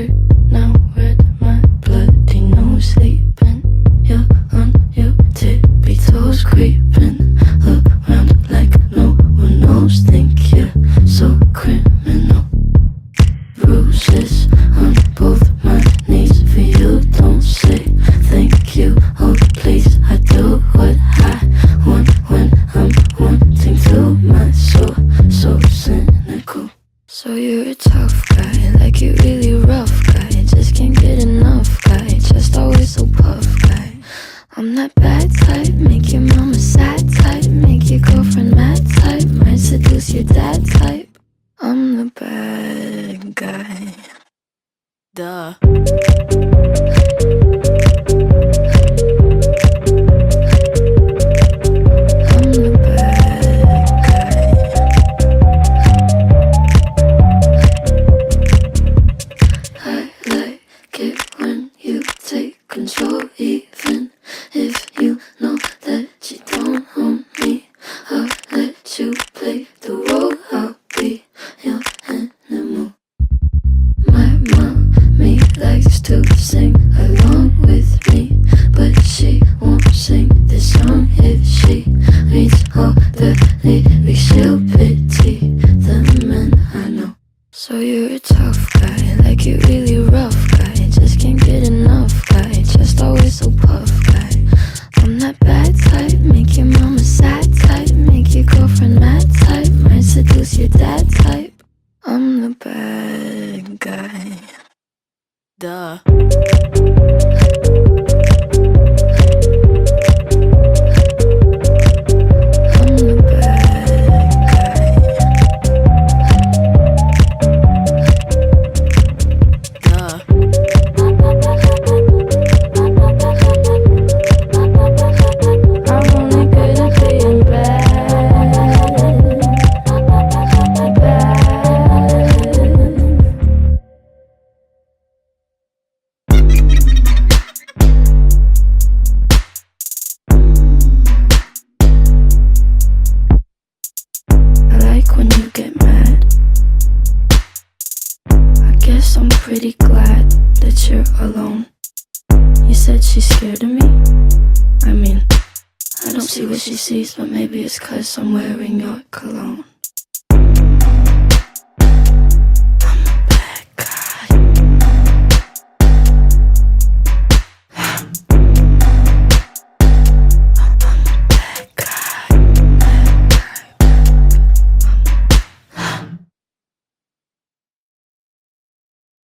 right now, red my bloody nose sleeping. You're on your tippy toes, creeping around like no one knows. Think you're so criminal. Bruises on both my knees for you. Don't say thank you, oh please. I do what I want when I'm wanting to. My soul so cynical. So you're a tough guy, like you really rough guy. Just can't get enough guy, just always so puff guy. I'm that bad type, make your mama sad type, make your girlfriend mad type, might seduce your dad type. I'm the bad guy. Duh. I'm the bad guy. I like it when you take control, even if you know that you don't own me. I'll let you play the role, I'll be your animal. My mommy likes to sing along with me, but she won't sing this song if she reads all the lyrics. She'll pity the men I know. So you're a tough guy, like you really rough guy. Just can't get enough guy, just always so puff guy. I'm that bad type, make your mama sad type, make your girlfriend mad type, might seduce your dad type. I'm the bad guy. Duh. I'm the bad guy. Duh. I'm only good at being bad. I like when you get mad. I guess I'm pretty glad that you're alone. You said she's scared of me? I mean, I don't see what she sees, but maybe it's 'cause I'm wearing your cologne.